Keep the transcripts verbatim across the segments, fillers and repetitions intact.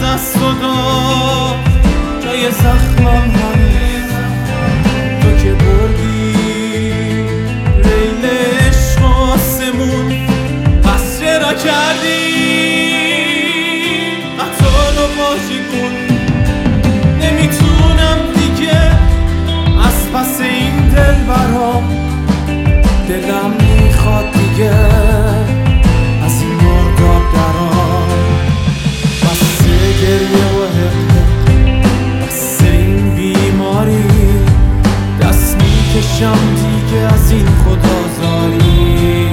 از صدا جای زخمم هنوز تو که بردی ریل عشق آسمون، پس چرا کردی قطار و باجگون؟ نمیتونم دیگه از پس این دل برام، دلم میخواد دیگه از این مرداب درام. بسه گریه و حقه، بسه این بیماری، دست میکشم دیگه از این خدازاری.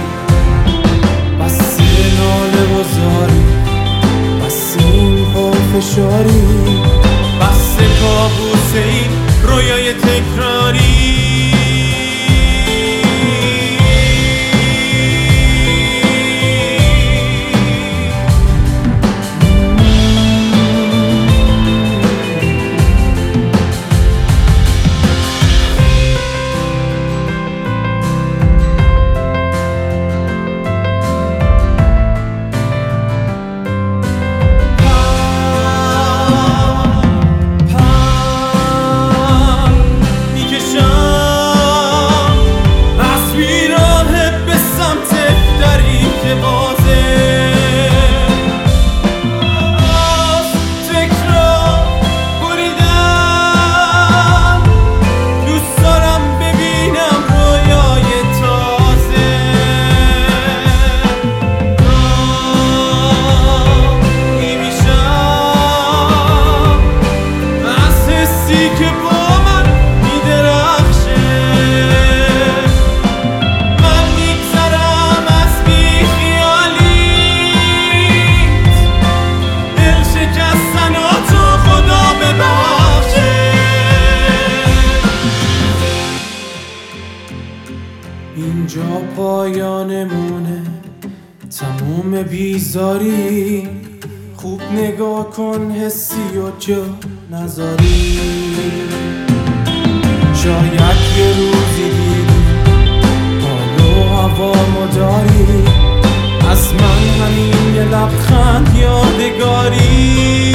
بسه ناله و زاری، بسه این پافشاری، بسه کابوس این رویای تکراری. اینجا پایانمونه تموم بیزاری، خوب نگاه کن حسی و جا نذاری. شاید یه روزی دیدی حال و هوامو داری، از من همین یه لبخند یادگاری.